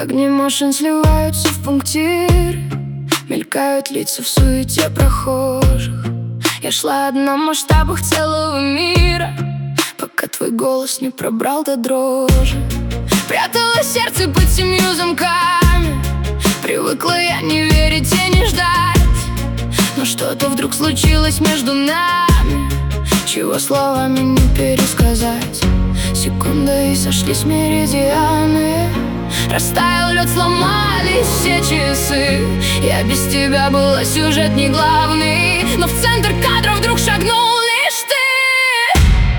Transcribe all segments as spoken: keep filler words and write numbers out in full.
Огни машин сливаются в пунктиры, мелькают лица в суете прохожих. Я шла одна в масштабах целого мира, пока твой голос не пробрал до дрожи. Прятала сердце под семью замками, привыкла я не верить и не ждать. Но что-то вдруг случилось между нами, чего словами не пересказать. Секунда и сошлись меридианы, растаял лед, сломались все часы. Я без тебя была сюжет не главный, но в центр кадра вдруг шагнул лишь ты.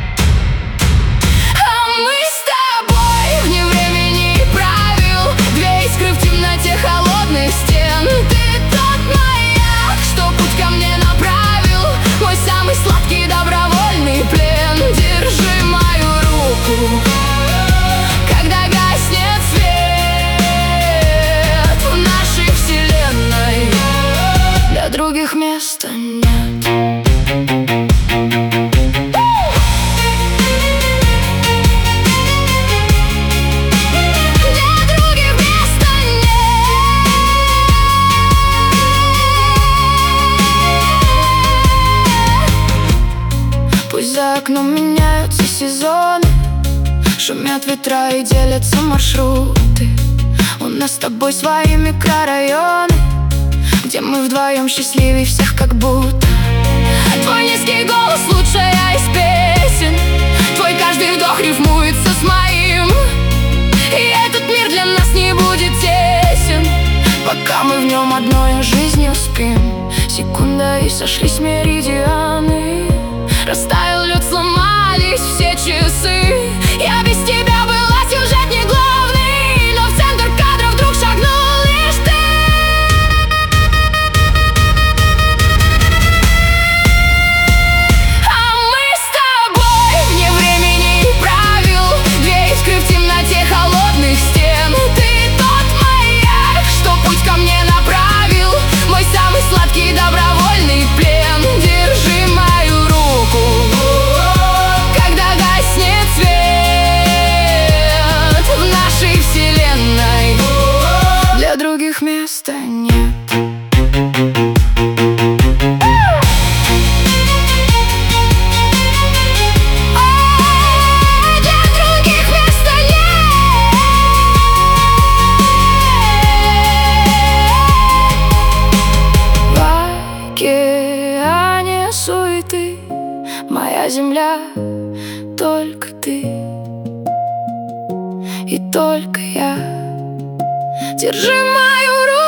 А мы с тобой вне времени и правил, две искры в темноте холодных стен. Ты тот маяк, что путь ко мне направил, мой самый сладкий добровольный плен. Держи мою руку, когда гаснет свет в нашей вселенной, для других места нет. Для других места нет. Пусть за окном меняются сезоны, шумят ветра и делятся маршруты. У нас с тобой свои микрорайоны, где мы вдвоем счастливее всех как будто. Твой низкий голос лучшая из песен, твой каждый вдох рифмуется с моим. И этот мир для нас не будет тесен, пока мы в нем одной жизнью спим. Секунда и сошлись меридианы, растаял лед, сломались все часы. Я без тебя была сюжет не главный, но в центр кадра вдруг шагнул лишь ты. А мы с тобой вне времени и правил, две искры в темноте холодных стен. Ты тот маяк, что путь ко мне направил, мой самый сладкий добровольный плен. Держи мою руку, когда гаснет свет в нашей вселенной, для других места нет. Для других места нет. В океане суеты моя земля, только ты и только я. Держи мою руку,